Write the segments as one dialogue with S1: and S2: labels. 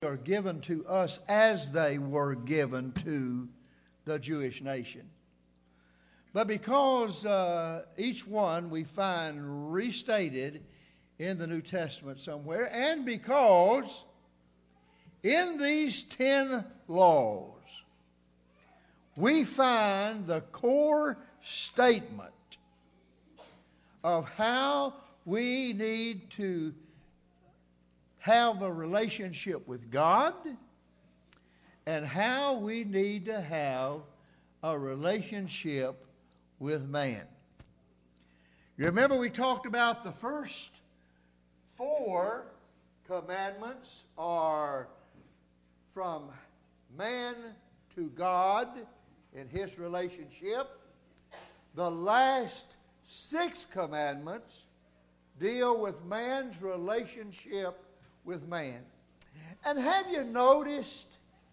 S1: are given to us as they were given to the Jewish nation. But because each one we find restated in the New Testament somewhere, and because in these 10 laws we find the core statement of how we need to have a relationship with God and how we need to have a relationship with man. You remember we talked about the first 4 commandments are from man to God in his relationship. The last 6 commandments deal with man's relationship with man. And have you noticed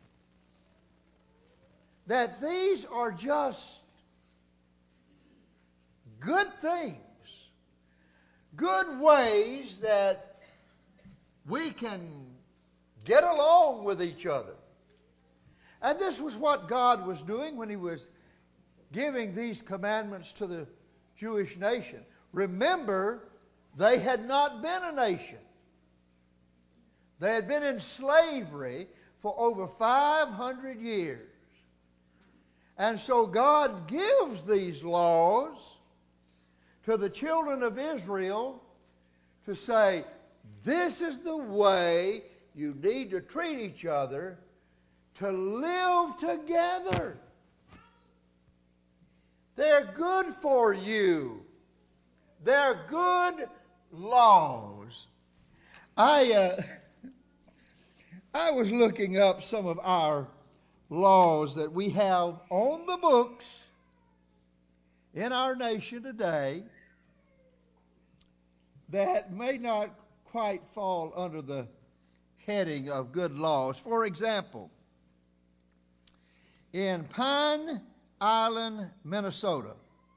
S1: that these are just good things, good ways that we can get along with each other? And this was what God was doing when He was giving these commandments to the Jewish nation. Remember, they had not been a nation. They had been in slavery for over 500 years. And so God gives these laws to the children of Israel to say, this is the way you need to treat each other to live together. They're good for you. They're good laws. I was looking up some of our laws that we have on the books in our nation today that may not quite fall under the heading of good laws. For example, in Pine Island, Minnesota,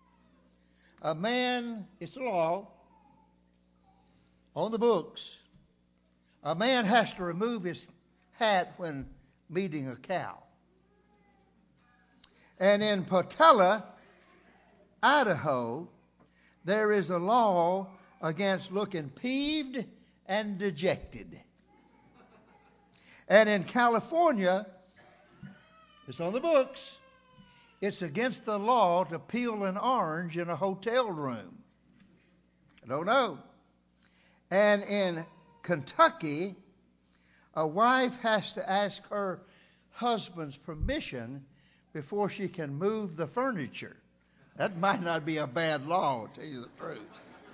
S1: it's a law on the books, a man has to remove his hat when meeting a cow. And in Potella, Idaho, there is a law against looking peeved and dejected. And in California, it's on the books, it's against the law to peel an orange in a hotel room. I don't know. And in Kentucky, a wife has to ask her husband's permission before she can move the furniture. That might not be a bad law, to tell you the truth.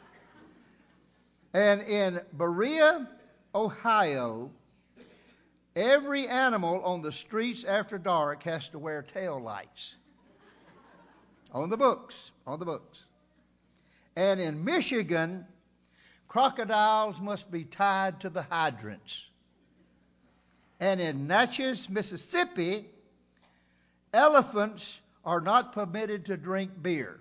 S1: And in Berea, Ohio, every animal on the streets after dark has to wear tail lights. On the books. And in Michigan, crocodiles must be tied to the hydrants. And in Natchez, Mississippi, elephants are not permitted to drink beer.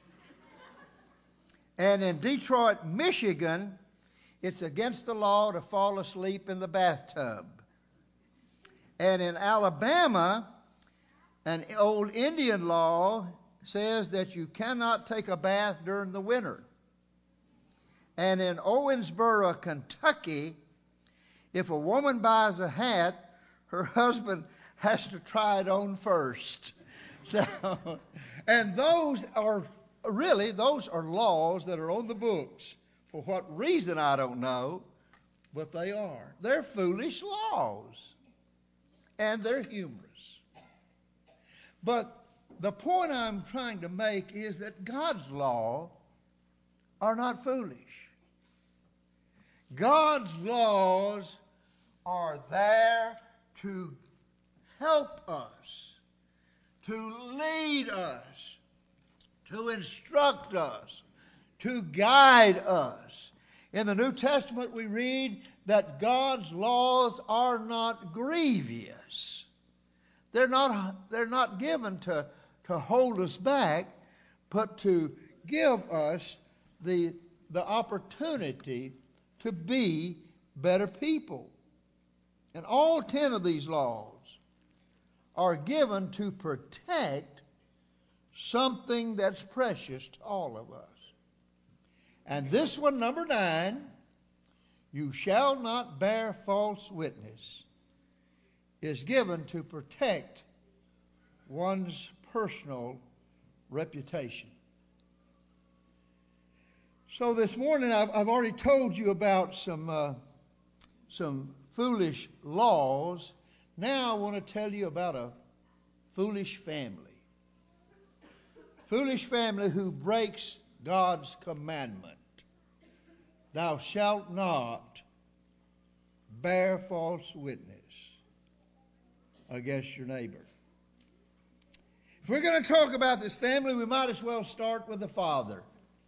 S1: And in Detroit, Michigan, it's against the law to fall asleep in the bathtub. And in Alabama, an old Indian law says that you cannot take a bath during the winter. And in Owensboro, Kentucky, if a woman buys a hat, her husband has to try it on first. So, and those are laws that are on the books. For what reason, I don't know, but they are. They're foolish laws. And they're humorous. But the point I'm trying to make is that God's law are not foolish. God's laws are there to help us, to lead us, to instruct us, to guide us. In the New Testament we read that God's laws are not grievous. They're not given to hold us back, but to give us the opportunity to be better people. And all 10 of these laws are given to protect something that's precious to all of us. And this one, number 9, you shall not bear false witness, is given to protect one's personal reputation. So this morning I've already told you about some foolish laws. Now I want to tell you about a foolish family. Foolish family who breaks God's commandment. Thou shalt not bear false witness against your neighbor. If we're going to talk about this family, we might as well start with the father.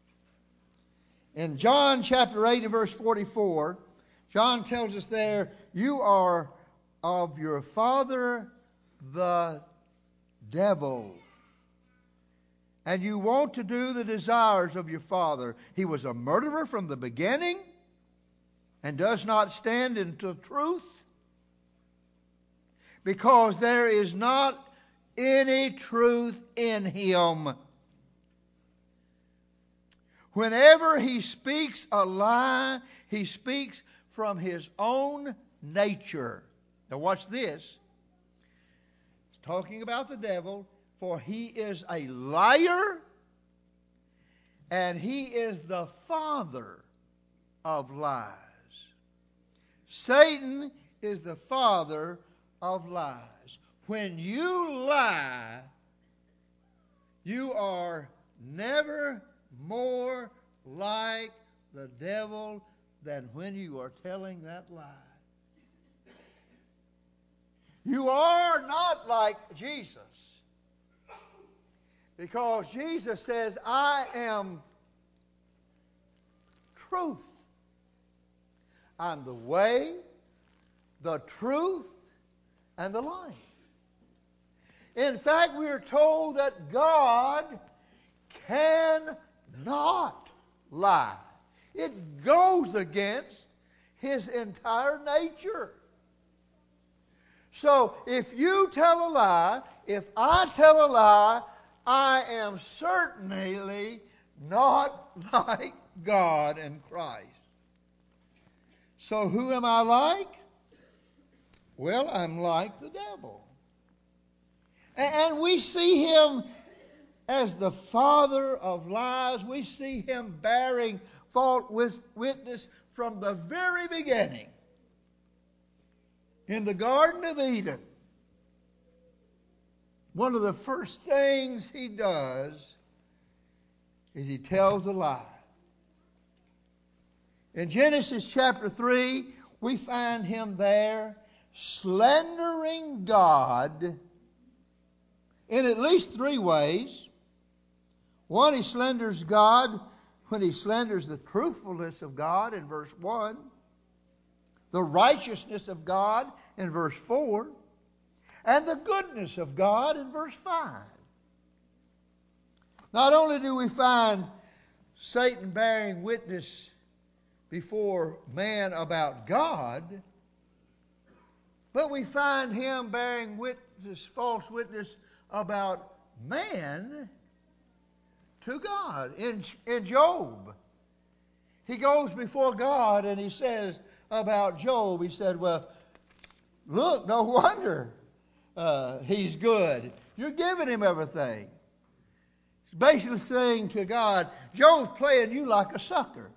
S1: In John chapter 8 and verse 44, John tells us there, you are of your father the devil, and you want to do the desires of your father. He was a murderer from the beginning and does not stand in the truth, because there is not any truth in him. Whenever he speaks a lie, he speaks from his own nature. Now watch this. It's talking about the devil. For he is a liar, and he is the father of lies. Satan is the father of lies. When you lie, you are never more like the devil than when you are telling that lie. You are not like Jesus. Because Jesus says, I am truth. I'm the way, the truth, and the life. In fact, we are told that God cannot lie. It goes against his entire nature. So if you tell a lie, if I tell a lie, I am certainly not like God and Christ. So who am I like? Well, I'm like the devil. And we see him as the father of lies. We see him bearing false witness from the very beginning. In the Garden of Eden, one of the first things he does is he tells a lie. In Genesis chapter 3, we find him there slandering God in at least 3 ways. One, he slanders God when he slanders the truthfulness of God in verse 1, the righteousness of God in verse 4, and the goodness of God in verse 5. Not only do we find Satan bearing witness before man about God, but we find him bearing witness, false witness about man to God. In Job, he goes before God and he says about Job, he said, well, look, no wonder he's good. You're giving him everything. He's basically saying to God, Job's playing you like a sucker.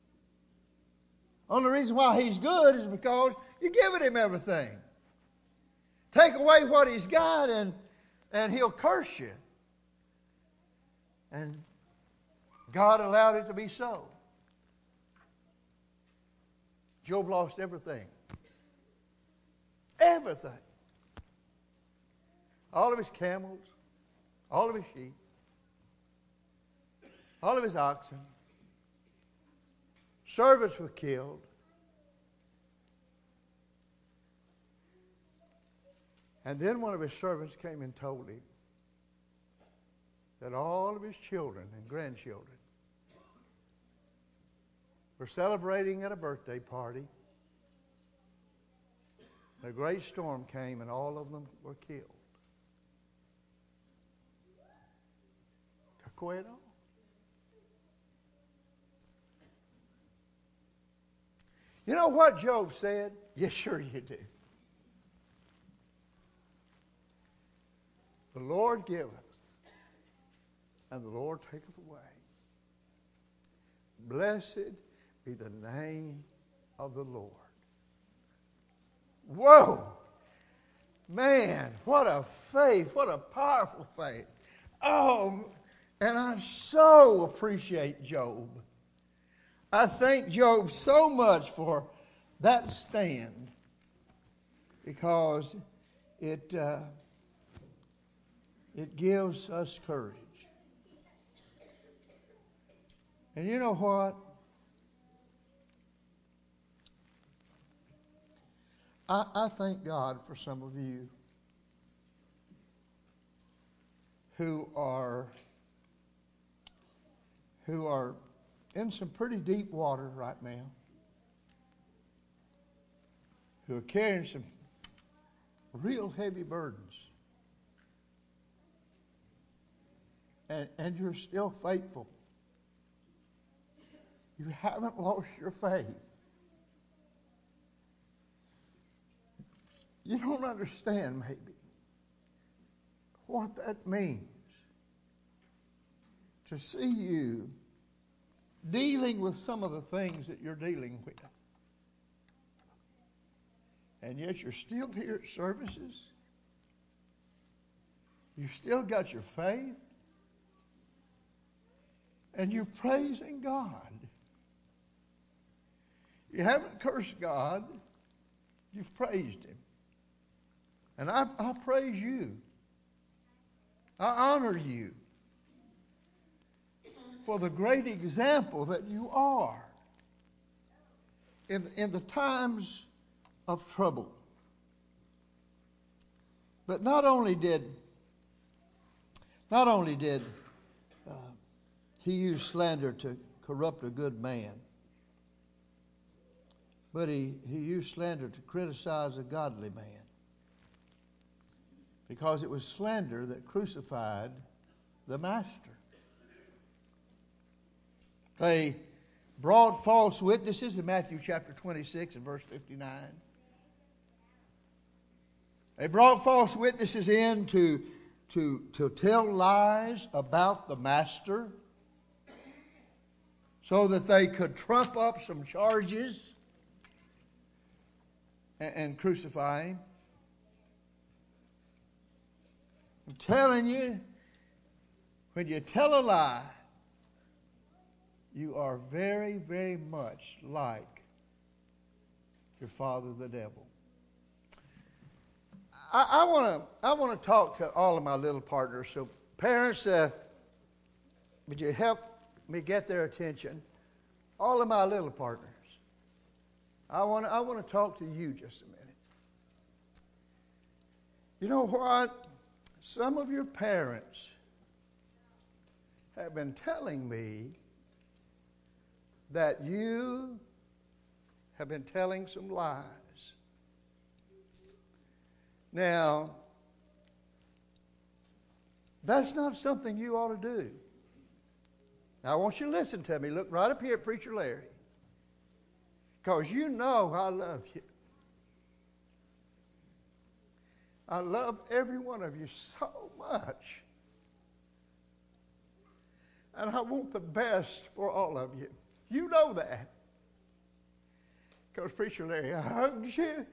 S1: Only reason why he's good is because you're giving him everything. Take away what he's got and he'll curse you. And God allowed it to be so. Job lost everything. Everything. All of his camels, all of his sheep, all of his oxen. Servants were killed. And then one of his servants came and told him that all of his children and grandchildren were celebrating at a birthday party. A great storm came and all of them were killed. Took away it all. You know what Job said? Yes, sure you do. The Lord giveth, and the Lord taketh away. Blessed be the name of the Lord. Whoa! Man, what a faith. What a powerful faith. Oh, and I so appreciate Job. I thank Job so much for that stand, because it gives us courage. And you know what? I thank God for some of you who are in some pretty deep water right now, who are carrying some real heavy burdens. And you're still faithful. You haven't lost your faith. You don't understand, maybe, what that means to see you dealing with some of the things that you're dealing with. And yet you're still here at services. You still got your faith. And you're praising God. You haven't cursed God. You've praised Him. And I praise you. I honor you for the great example that you are in the times of trouble. But not only did he use slander to corrupt a good man, but he used slander to criticize a godly man. Because it was slander that crucified the Master. They brought false witnesses in Matthew chapter 26 and verse 59. They brought false witnesses in to tell lies about the Master so that they could trump up some charges and crucify Him. I'm telling you, when you tell a lie, you are very, very much like your father, the devil. I want to talk to all of my little partners. So, parents, would you help me get their attention? All of my little partners. I want to talk to you just a minute. You know what? Some of your parents have been telling me that you have been telling some lies. Now, that's not something you ought to do. Now, I want you to listen to me. Look right up here at Preacher Larry. Because you know I love you. I love every one of you so much. And I want the best for all of you. You know that. Because Preacher Larry hugs you.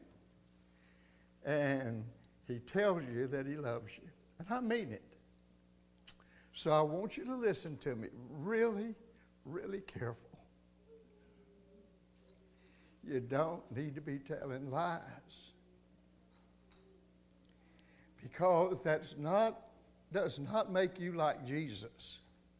S1: And he tells you that he loves you. And I mean it. So I want you to listen to me really, really careful. You don't need to be telling lies. Because that does not make you like Jesus.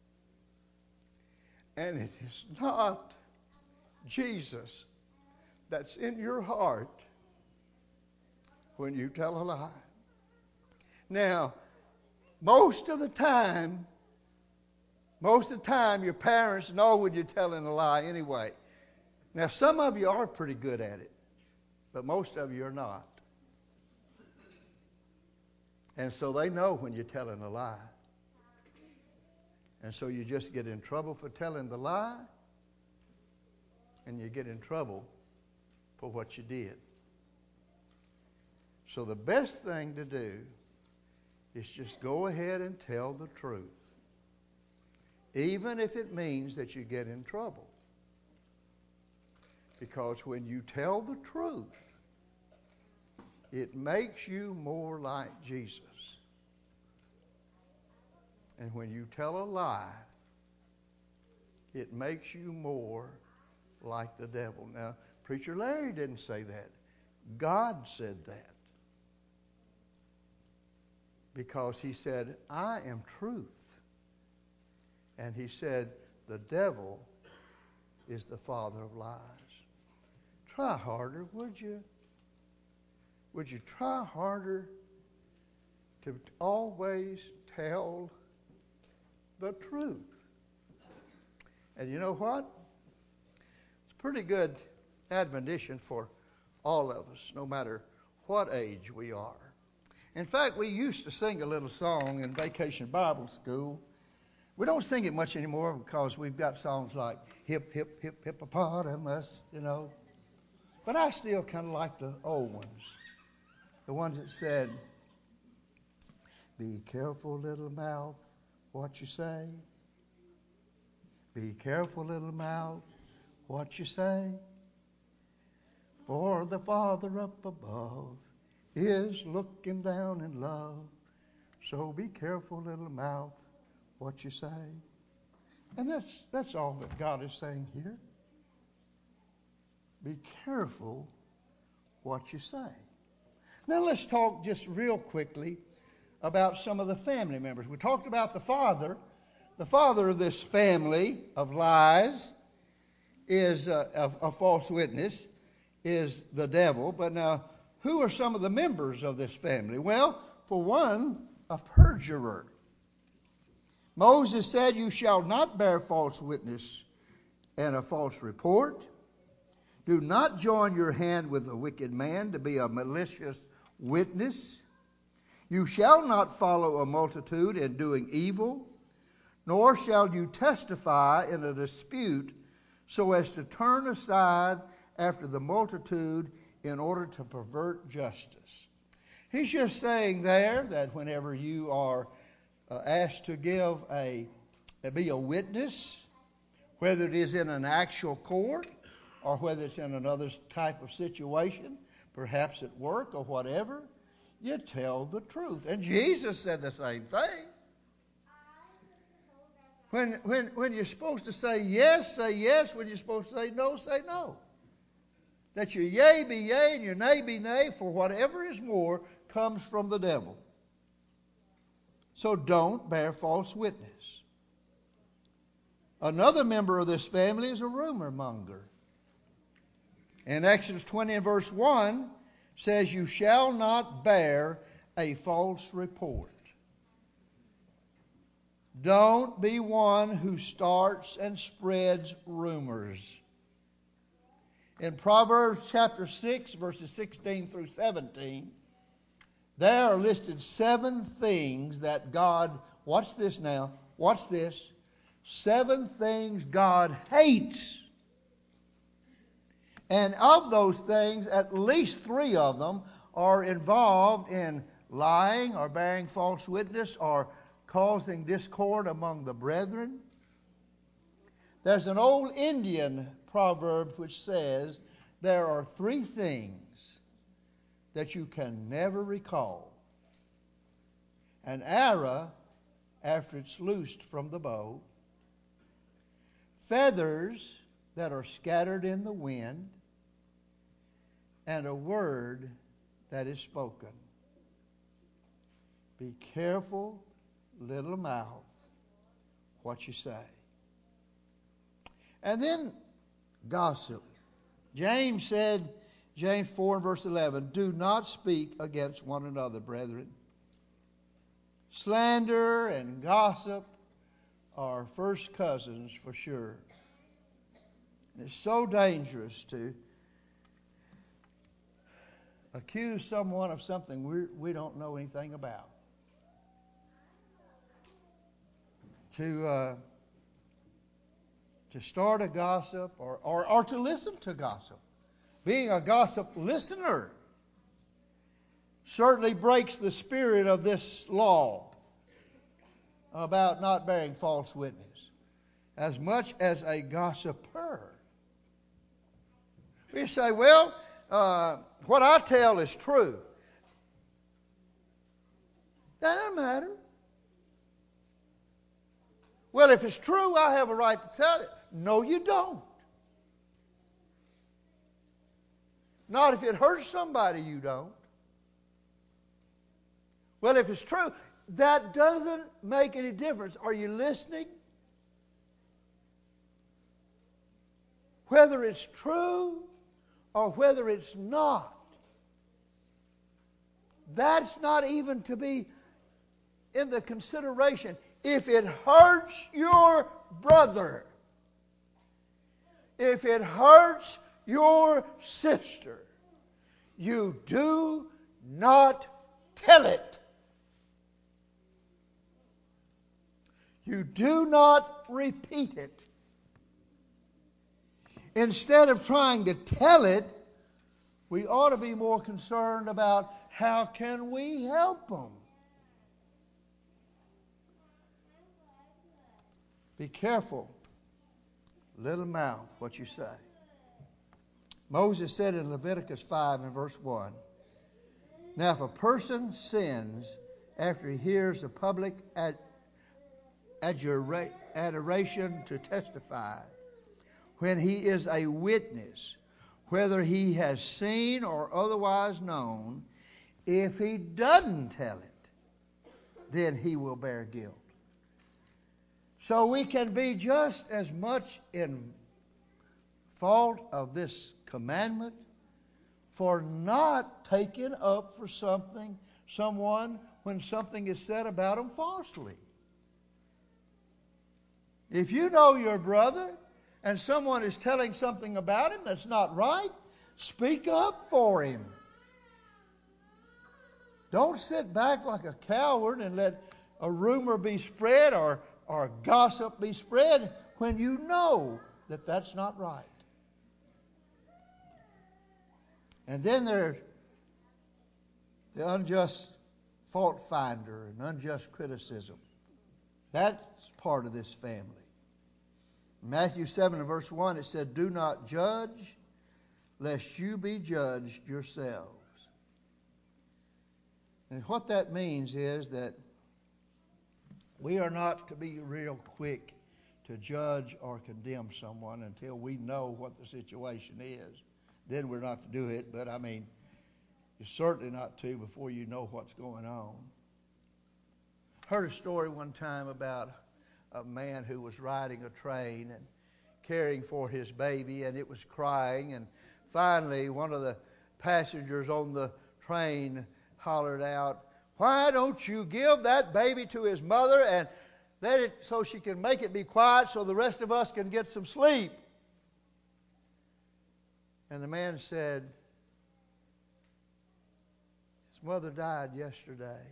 S1: And it is not Jesus that's in your heart when you tell a lie. Now, most of the time, your parents know when you're telling a lie anyway. Now, some of you are pretty good at it, but most of you are not. And so they know when you're telling a lie. And so you just get in trouble for telling the lie, and you get in trouble for what you did. So the best thing to do is just go ahead and tell the truth, even if it means that you get in trouble. Because when you tell the truth, it makes you more like Jesus. And when you tell a lie, it makes you more like the devil. Now, Preacher Larry didn't say that. God said that. Because he said, I am truth. And he said, the devil is the father of lies. Try harder, would you? Would you try harder to always tell the truth? And you know what? It's a pretty good admonition for all of us, no matter what age we are. In fact, we used to sing a little song in Vacation Bible School. We don't sing it much anymore because we've got songs like Hip, Hip, Hip, Hippopotamus, you know. But I still kind of like the old ones. The ones that said, be careful, little mouth, what you say. Be careful, little mouth, what you say. For the Father up above is looking down in love. So be careful, little mouth, what you say. And that's all that God is saying here. Be careful what you say. Now let's talk just real quickly about some of the family members. We talked about the father. The father of this family of lies is a false witness, is the devil. But now, who are some of the members of this family? Well, for one, a perjurer. Moses said, you shall not bear false witness and a false report. Do not join your hand with a wicked man to be a malicious witness. You shall not follow a multitude in doing evil, nor shall you testify in a dispute so as to turn aside after the multitude in order to pervert justice. He's just saying there that whenever you are asked to be a witness, whether it is in an actual court or whether it's in another type of situation, perhaps at work or whatever, you tell the truth. And Jesus said the same thing. When you're supposed to say yes, say yes. When you're supposed to say no, say no. That your yea be yea and your nay be nay, for whatever is more comes from the devil. So don't bear false witness. Another member of this family is a rumor monger. In Exodus 20 and verse 1 says, you shall not bear a false report. Don't be one who starts and spreads rumors. In Proverbs chapter 6, verses 16 through 17, there are listed 7 things that God, watch this now, watch this, 7 things God hates. And of those things, at least 3 of them are involved in lying or bearing false witness or causing discord among the brethren. There's an old Indian proverb which says there are 3 things that you can never recall. An arrow after it's loosed from the bow, feathers that are scattered in the wind, and a word that is spoken. Be careful, little mouth, what you say. And then gossip. James said, James 4 and verse 11, do not speak against one another, brethren. Slander and gossip are first cousins for sure. And it's so dangerous to accuse someone of something we don't know anything about. to start a gossip or to listen to gossip. Being a gossip listener certainly breaks the spirit of this law about not bearing false witness as much as a gossiper. We say, well, what I tell is true. That doesn't matter. Well, if it's true, I have a right to tell it. No, you don't. Not if it hurts somebody, you don't. Well, if it's true, that doesn't make any difference. Are you listening? Whether it's true or whether it's not, that's not even to be in the consideration. If it hurts your brother, if it hurts your sister, you do not tell it. You do not repeat it. Instead of trying to tell it, we ought to be more concerned about how can we help them. Be careful, little mouth, what you say. Moses said in Leviticus 5 and verse 1, now if a person sins after he hears a public adoration to testify, when he is a witness, whether he has seen or otherwise known, if he doesn't tell it, then he will bear guilt. So we can be just as much in fault of this commandment for not taking up for someone when something is said about them falsely. If you know your brother and someone is telling something about him that's not right, speak up for him. Don't sit back like a coward and let a rumor be spread or gossip be spread when you know that that's not right. And then there's the unjust fault finder and unjust criticism. That's part of this family. In Matthew 7 and verse 1 it said, do not judge lest you be judged yourselves. And what that means is that we are not to be real quick to judge or condemn someone until we know what the situation is. Then we're not to do it, but you're certainly not to before you know what's going on. I heard a story one time about a man who was riding a train and caring for his baby, and it was crying, and finally one of the passengers on the train hollered out, why don't you give that baby to his mother and let it so she can make it be quiet so the rest of us can get some sleep? And the man said, his mother died yesterday.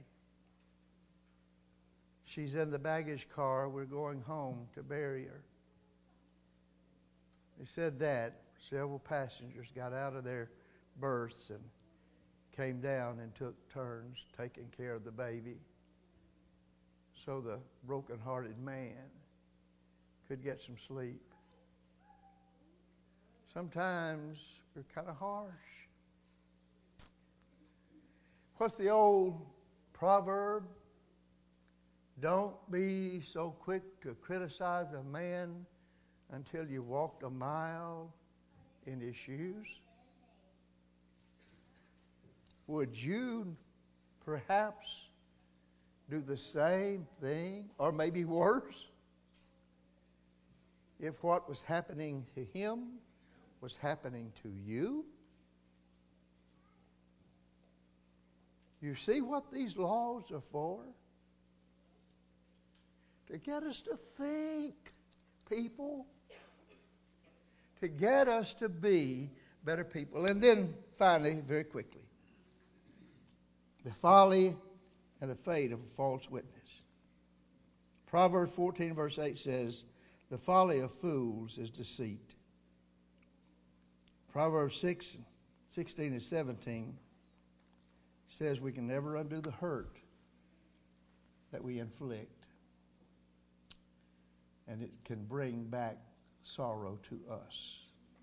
S1: She's in the baggage car. We're going home to bury her. He said that. Several passengers got out of their berths and came down and took turns taking care of the baby so the broken-hearted man could get some sleep. Sometimes we're kind of harsh. What's the old proverb? Don't be so quick to criticize a man until you walked a mile in his shoes. Would you perhaps do the same thing, or maybe worse, if what was happening to him was happening to you? You see what these laws are for? To get us to think, people. To get us to be better people. And then finally, very quickly, the folly and the fate of a false witness. Proverbs 14 verse 8 says, the folly of fools is deceit. Proverbs 16 and 17 says we can never undo the hurt that we inflict. And it can bring back sorrow to us.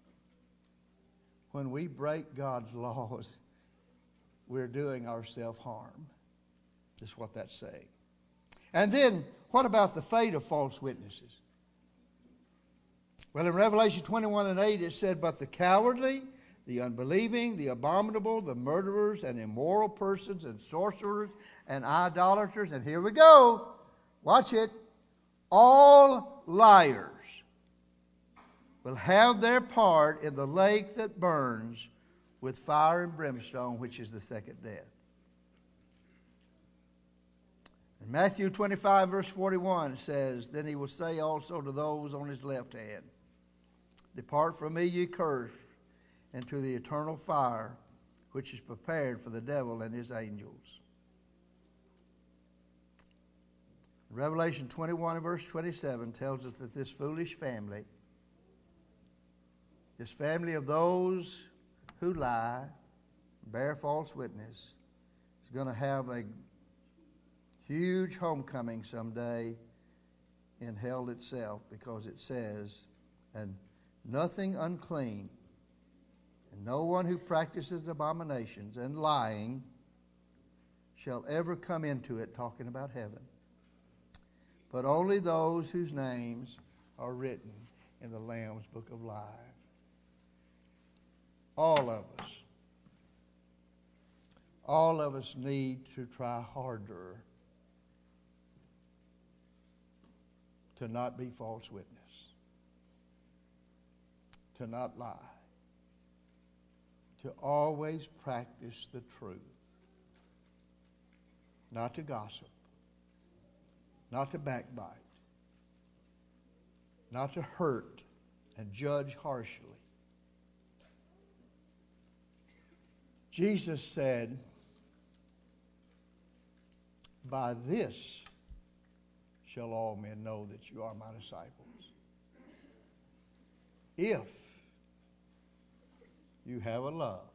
S1: When we break God's laws, we're doing ourselves harm. That's what that's saying. And then, what about the fate of false witnesses? Well, in Revelation 21 and 8 it said, but the cowardly, the unbelieving, the abominable, the murderers and immoral persons and sorcerers and idolaters, and here we go, watch it, all liars will have their part in the lake that burns with fire and brimstone, which is the second death. In Matthew 25 verse 41 it says, then he will say also to those on his left hand, depart from me, ye cursed, into the eternal fire, which is prepared for the devil and his angels. Revelation 21 verse 27 tells us that this foolish family, this family of those who lie, bear false witness, is going to have a huge homecoming someday in hell itself, because it says, and nothing unclean, and no one who practices abominations and lying shall ever come into it, talking about heaven, but only those whose names are written in the Lamb's book of life. All of us need to try harder to not be false witness, to not lie, to always practice the truth, not to gossip, not to backbite, not to hurt and judge harshly. Jesus said, by this shall all men know that you are my disciples, if you have a love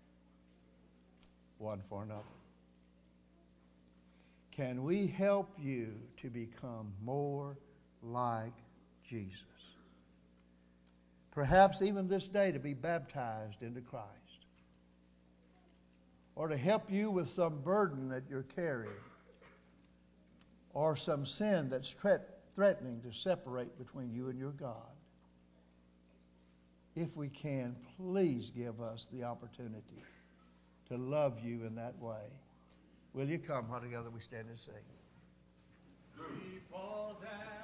S1: one for another. Can we help you to become more like Jesus? Perhaps even this day to be baptized into Christ, or to help you with some burden that you're carrying, or some sin that's threatening to separate between you and your God. If we can, please give us the opportunity to love you in that way. Will you come while together we stand and sing? We fall down.